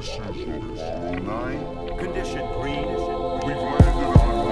Condition green. We've landed on.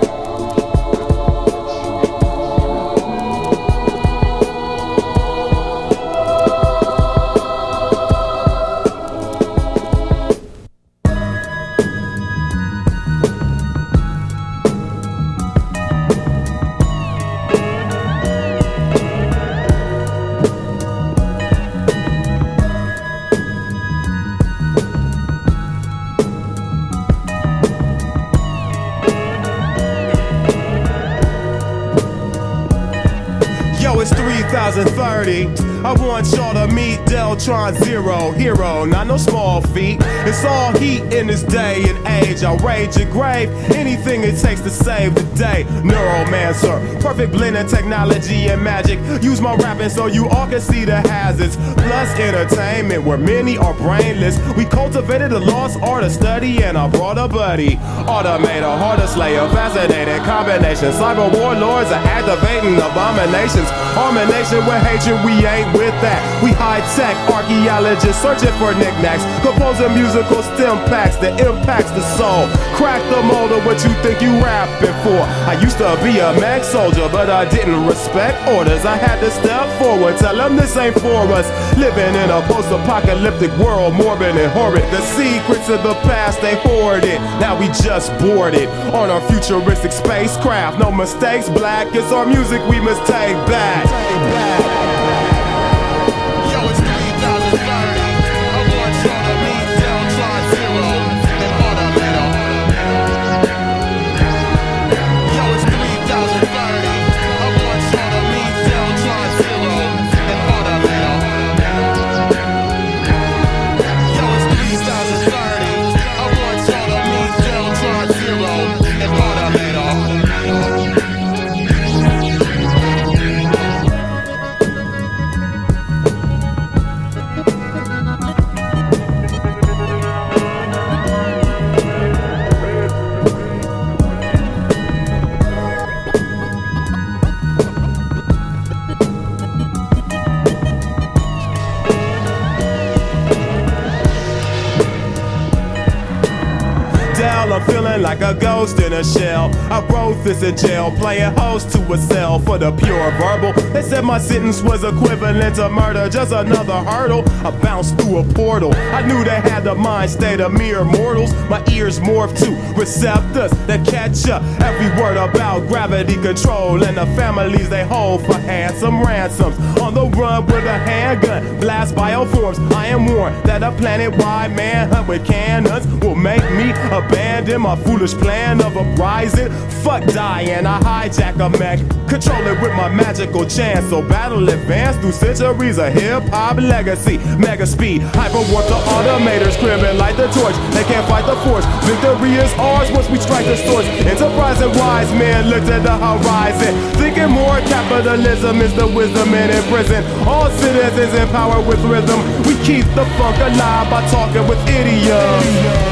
It's 3030. I want y'all to meet Deltron Zero, hero, not no small feat. It's all heat in this day and age. I'll rage your grave, anything it takes to save the day. Neuromancer, perfect blend of technology and magic. Use my rapping so you all can see the hazards. Plus entertainment where many are brainless. We cultivated the lost art of study and I brought a buddy. Automator, harder slayer, fascinating combination. Cyber warlords are activating abominations. Harmonation with hatred, we ain't with that. We high-tech archaeologists searching for knickknacks. Composing musical stem packs that impacts the soul. Crack the mold of what you think you rapping for. I used to be a mag soldier, but I didn't respect orders. I had to step forward, tell them this ain't for us. Living in a post-apocalyptic world, morbid and horrid. The secrets of the past, they hoarded. Now we just boarded on our futuristic spacecraft. No mistakes, black, it's our music we must take back. Yo, it's 3030. I want y'all to meet Deltron Zero and Automator. Yo, it's 3030. I want y'all to meet Deltron Zero and Automator. Yo, it's 3030. I want y'all to meet Deltron Zero and Automator. I'm feeling like a ghost in a shell. I wrote this in jail, playing host to a cell for the pure verbal. They said my sentence was equivalent to murder, just another hurdle. I bounced through a portal. I knew they had the mind state of mere mortals. My ears morphed to receptors that catch up every word about gravity control and the families they hold for handsome ransoms. On the run with a handgun, blast bioforms. I am warned that a planet-wide manhunt with cannons will make me abandon my foolish plan of uprising. Fuck dying, I hijack a mech, control it with my magical chance. So battle advance through centuries of hip-hop legacy. Mega speed, hyperwarp the automators, cribbing like the torch. They can't fight the force. Victory is ours once we strike the source. Enterprising wise men looked at the horizon, thinking more capitalism is the wisdom in prison. All citizens in power with rhythm. We keep the funk alive by talking with idioms.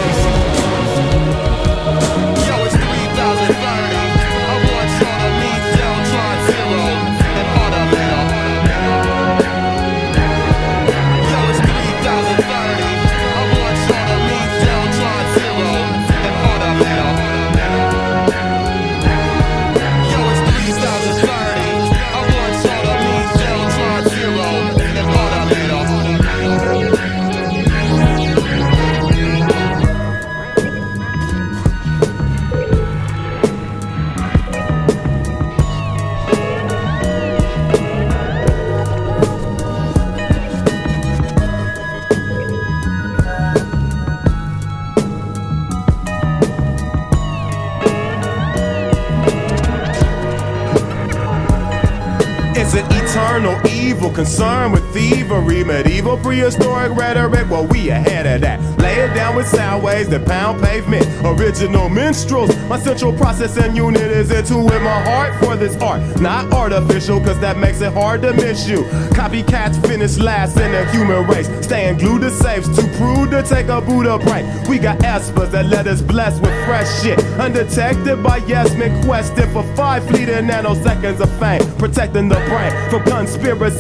Eternal evil, concerned with thievery, medieval prehistoric rhetoric. Well, we ahead of that. Lay it down with sound waves that pound pavement. Original minstrels. My central processing unit is into with my heart for this art. Not artificial, cause that makes it hard to miss you. Copycats finish last in the human race. Staying glued to safes, too crude to take a Buddha break. We got espers that let us bless with fresh shit. Undetected by yes men questing for 5 fleeting nanoseconds of fame. Protecting the brain from conspiracy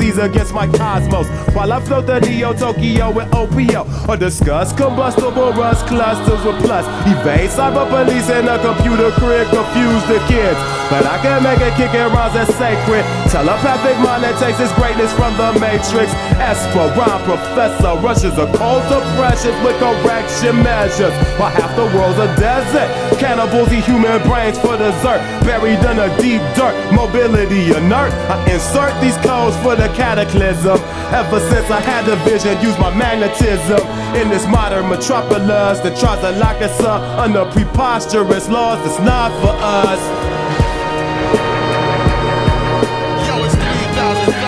galaxies against my cosmos. While I float the Neo-Tokyo with OPO, or discuss combustible rust clusters with plus. Evade cyber police and a computer crib, confuse the kids. But I can make it kick and rhymes that's sacred. Telepathic mind that takes its greatness from the Matrix. Esperon professor rushes a cult of pressures with correction measures. While half the world's a desert, cannibals eat human brains for dessert. Buried in a deep dirt, mobility inert. I insert these codes for the cataclysm. Ever since I had the vision, use my magnetism in this modern metropolis that tries to lock us up under preposterous laws that's not for us. Yo, it's 3000.